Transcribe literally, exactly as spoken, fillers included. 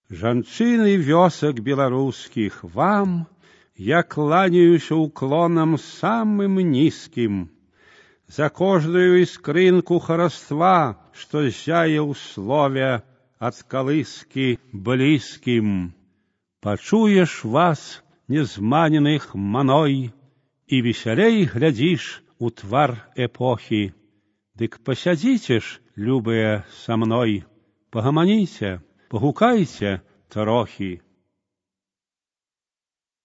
Жанчыны вёсак беларускіх, вам я кланяюся уклонам самым нізкім за кожную іскрынку хараства, што зяе ў слове ад калыскі блізкім. Пачуеш вас, незманеных маной, і весялей глядзіш у твар эпохі. Дык пасядзіце ж, любыя, са мной, пагаманіце, пагукайце трохі.